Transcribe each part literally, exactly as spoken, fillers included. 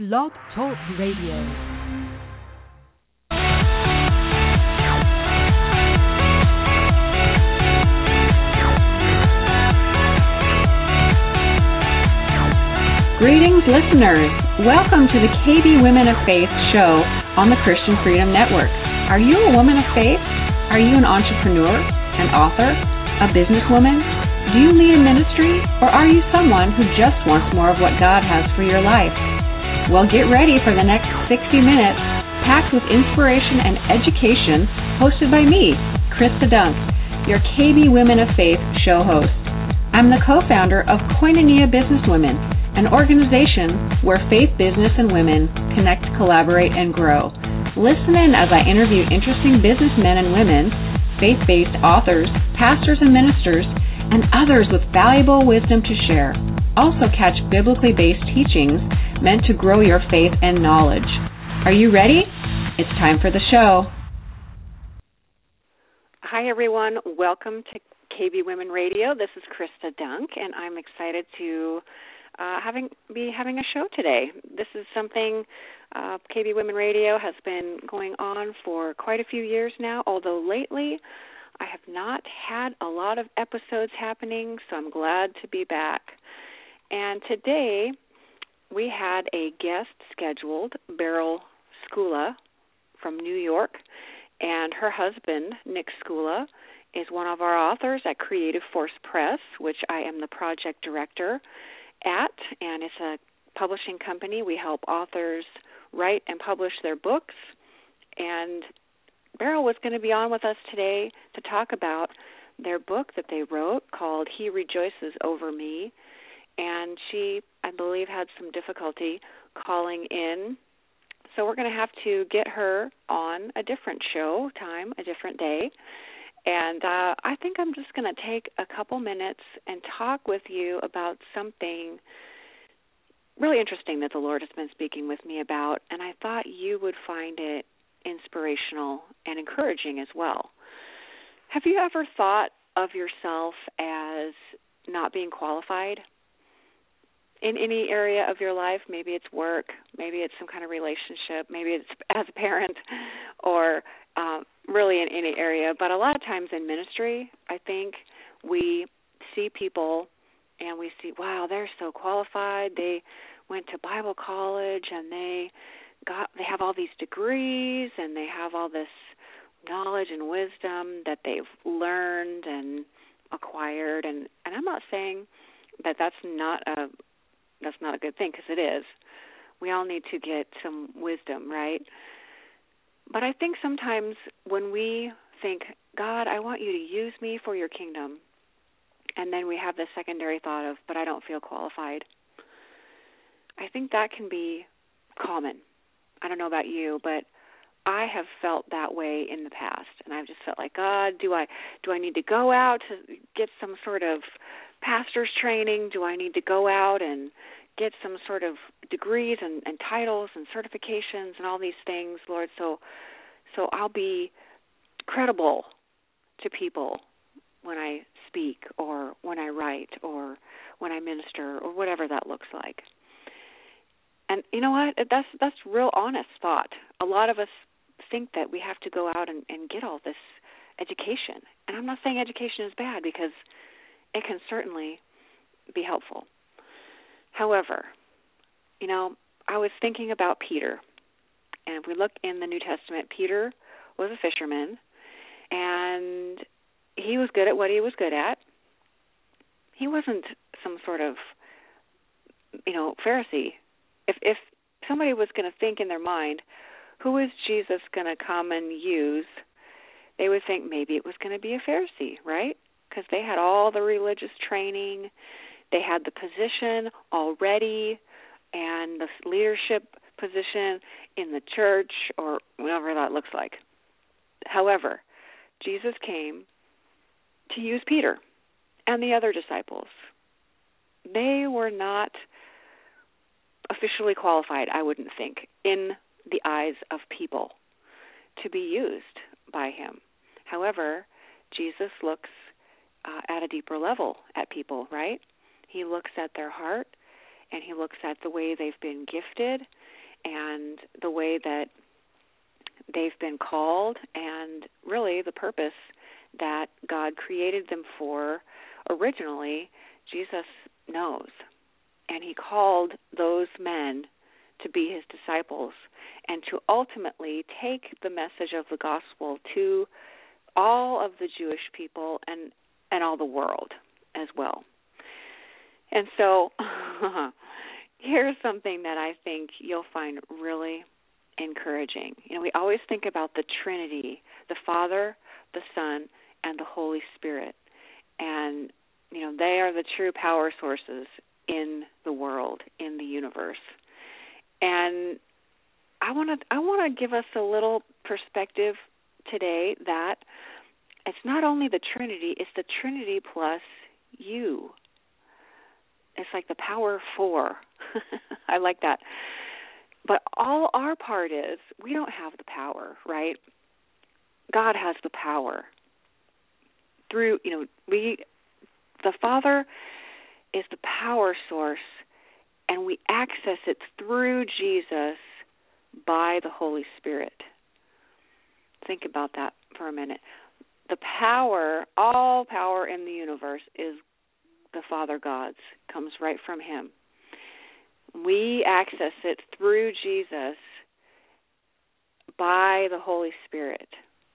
Blog Talk Radio. Greetings, listeners. Welcome to the K B Women of Faith show on the Christian Freedom Network. Are you a woman of faith? Are you an entrepreneur, an author, a businesswoman? Do you lead a ministry, or are you someone who just wants more of what God has for your life? Well, get ready for the next sixty minutes, packed with inspiration and education, hosted by me, Krista Dunk, your K B Women of Faith show host. I'm the co-founder of Koinonia Businesswomen, an organization where faith, business, and women connect, collaborate, and grow. Listen in as I interview interesting businessmen and women, faith-based authors, pastors and ministers, and others with valuable wisdom to share. Also catch biblically based teachings meant to grow your faith and knowledge. Are you ready? It's time for the show. Hi, everyone. Welcome to K B Women Radio. This is Krista Dunk, and I'm excited to Uh, having be having a show today. This is something uh, K B Women Radio has been going on for quite a few years now, although lately I have not had a lot of episodes happening, so I'm glad to be back. And today we had a guest scheduled, Beryl Skula from New York, and her husband, Nick Skula, is one of our authors at Creative Force Press, which I am the project director at, and it's a publishing company. We help authors write and publish their books, and Beryl was going to be on with us today to talk about their book that they wrote called He Rejoices Over Me, and she, I believe, had some difficulty calling in, so we're going to have to get her on a different show time, a different day. And uh, I think I'm just going to take a couple minutes and talk with you about something really interesting that the Lord has been speaking with me about, and I thought you would find it inspirational and encouraging as well. Have you ever thought of yourself as not being qualified in any area of your life? Maybe it's work, maybe it's some kind of relationship, maybe it's as a parent, or um, really in any area. But a lot of times in ministry, I think we see people and we see, wow, they're so qualified. They went to Bible college and they got they have all these degrees and they have all this knowledge and wisdom that they've learned and acquired. And, and I'm not saying that that's not a that's not a good thing, because it is. We all need to get some wisdom, right? But I think sometimes when we think, God, I want you to use me for your kingdom, and then we have the secondary thought of, but I don't feel qualified, I think that can be common. I don't know about you, but I have felt that way in the past, and I've just felt like, God, do I do I need to go out to get some sort of pastor's training? Do I need to go out and get some sort of degrees and, and titles and certifications and all these things, Lord, so so I'll be credible to people when I speak or when I write or when I minister or whatever that looks like. And you know what? That's that's real honest thought. A lot of us think that we have to go out and, and get all this education. And I'm not saying education is bad, because it can certainly be helpful. However, you know, I was thinking about Peter. And if we look in the New Testament, Peter was a fisherman, and he was good at what he was good at. He wasn't some sort of, you know, Pharisee. If if somebody was going to think in their mind, who is Jesus going to come and use, they would think maybe it was going to be a Pharisee, right? Because they had all the religious training, they had the position already, and the leadership position in the church, or whatever that looks like. However, Jesus came to use Peter and the other disciples. They were not officially qualified, I wouldn't think, in the eyes of people to be used by him. However, Jesus looks uh, at a deeper level at people, right? He looks at their heart, and he looks at the way they've been gifted, and the way that they've been called, and really the purpose that God created them for originally, Jesus knows. And he called those men to be his disciples and to ultimately take the message of the gospel to all of the Jewish people and, and all the world as well. And so here's something that I think you'll find really encouraging. You know, we always think about the Trinity, the Father, the Son, and the Holy Spirit. And, you know, they are the true power sources in the world, in the universe. And I want to I want to give us a little perspective today that it's not only the Trinity, it's the Trinity plus you. It's like the power four. I like that. But all our part is, we don't have the power, right? God has the power. Through, you know, we, the Father is the power source, and we access it through Jesus by the Holy Spirit. Think about that for a minute. The power, all power in the universe is the Father God's, comes right from him. We access it through Jesus by the Holy Spirit.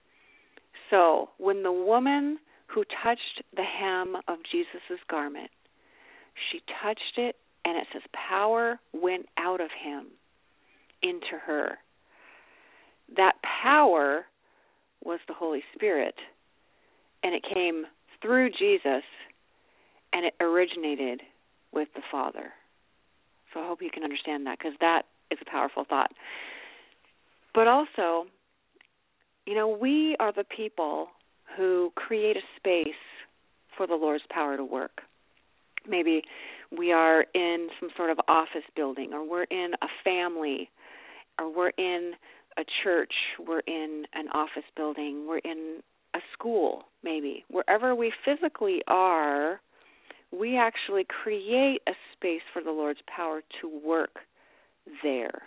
So when the woman who touched the hem of Jesus' garment, she touched it, and it says power went out of him into her. That power was the Holy Spirit, and it came through Jesus, and it originated with the Father. So I hope you can understand that, because that is a powerful thought. But also, you know, we are the people who create a space for the Lord's power to work. Maybe we are in some sort of office building, or we're in a family, or we're in a church, we're in an office building, we're in a school, maybe. Wherever we physically are, we actually create a space for the Lord's power to work there.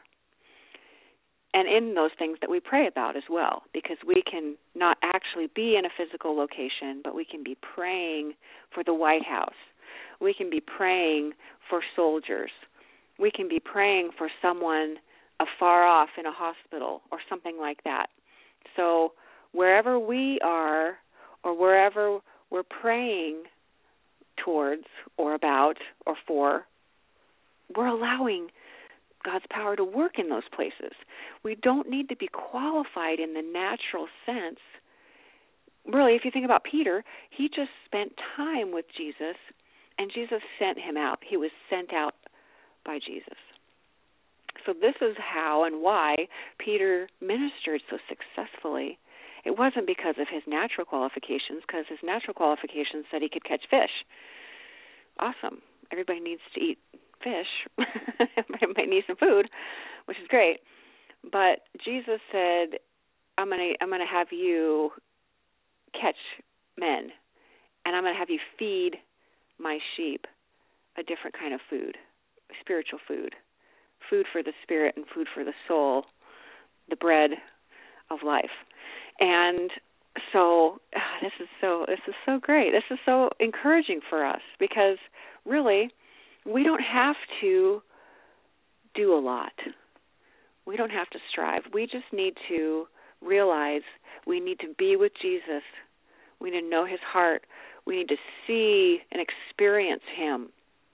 And in those things that we pray about as well, because we can not actually be in a physical location, but we can be praying for the White House. We can be praying for soldiers. We can be praying for someone afar off in a hospital or something like that. So wherever we are, or wherever we're praying towards or about or for, we're allowing God's power to work in those places. We don't need to be qualified in the natural sense. Really, if you think about Peter, he just spent time with Jesus, and Jesus sent him out. He was sent out by Jesus. So this is how and why Peter ministered so successfully. It wasn't because of his natural qualifications, because his natural qualifications said he could catch fish. Awesome. Everybody needs to eat fish. Everybody needs some food, which is great. But Jesus said, I'm going to I'm going to have you catch men, and I'm going to have you feed my sheep a different kind of food, spiritual food, food for the spirit and food for the soul, the bread of life. And so ah, this is so this is so great. This is so encouraging for us, because really we don't have to do a lot. We don't have to strive. We just need to realize we need to be with Jesus. We need to know his heart. We need to see and experience him.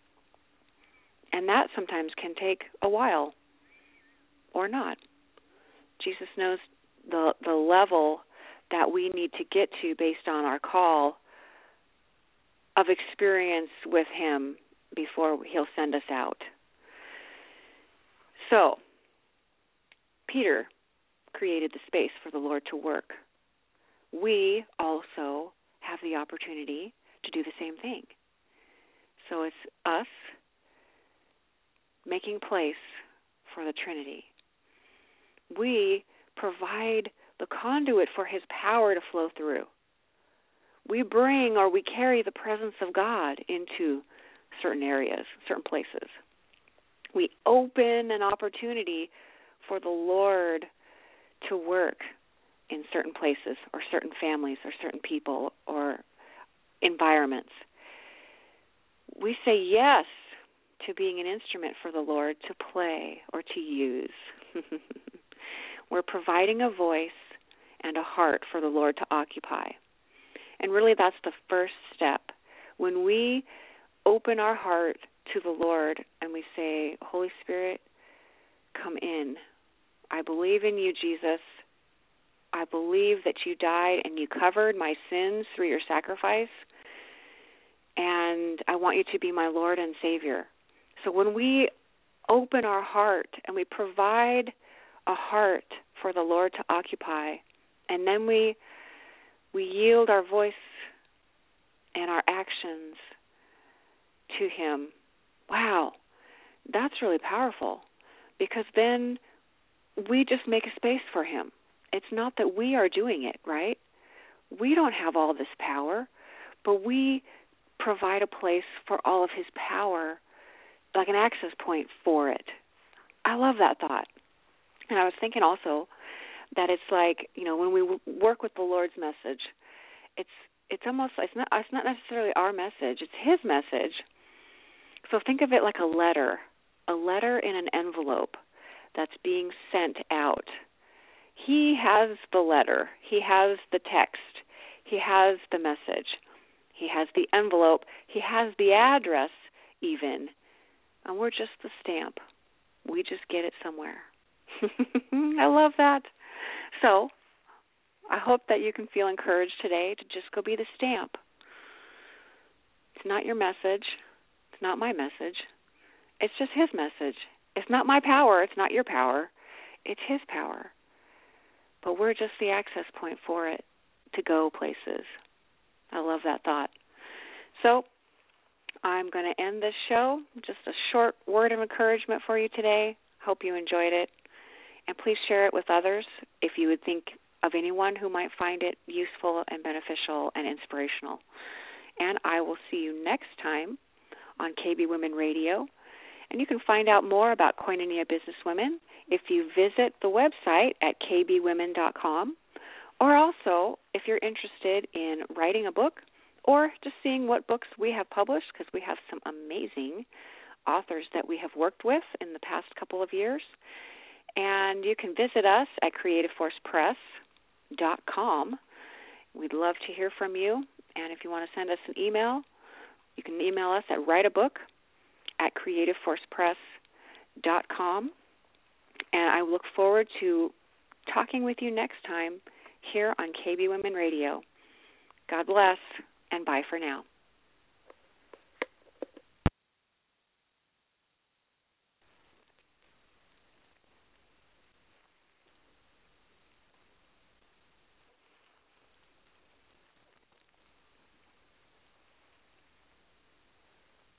And that sometimes can take a while or not. Jesus knows the the level that we need to get to based on our call of experience with him before he'll send us out. So, Peter created the space for the Lord to work. We also have the opportunity to do the same thing. So it's us making place for the Trinity. We provide the conduit for his power to flow through. We bring or we carry the presence of God into certain areas, certain places. We open an opportunity for the Lord to work in certain places or certain families or certain people or environments. We say yes to being an instrument for the Lord to play or to use. We're providing a voice and a heart for the Lord to occupy. And really that's the first step. When we open our heart to the Lord and we say, Holy Spirit, come in. I believe in you, Jesus. I believe that you died and you covered my sins through your sacrifice, and I want you to be my Lord and Savior. So when we open our heart and we provide a heart for the Lord to occupy, and then we we yield our voice and our actions to him, wow, that's really powerful, because then we just make a space for him. It's not that we are doing it, right? We don't have all this power, but we provide a place for all of his power, like an access point for it. I love that thought. And I was thinking also that it's like, you know, when we work with the Lord's message, it's it's almost, it's not, it's not necessarily our message, it's his message. So think of it like a letter, a letter in an envelope that's being sent out. He has the letter. He has the text. He has the message. He has the envelope. He has the address even. And we're just the stamp. We just get it somewhere. I love that. So I hope that you can feel encouraged today to just go be the stamp. It's not your message. It's not my message. It's just his message. It's not my power. It's not your power. It's his power. But we're just the access point for it to go places. I love that thought. So I'm going to end this show. Just a short word of encouragement for you today. Hope you enjoyed it. And please share it with others if you would think of anyone who might find it useful and beneficial and inspirational. And I will see you next time on K B Women Radio. And you can find out more about Koinonia Businesswomen if you visit the website at k b women dot com, or also if you're interested in writing a book or just seeing what books we have published, because we have some amazing authors that we have worked with in the past couple of years. And you can visit us at creative force press dot com. We'd love to hear from you. And if you want to send us an email, you can email us at writeabook at creative force press dot com. And I look forward to talking with you next time here on K B Women Radio. God bless, and bye for now.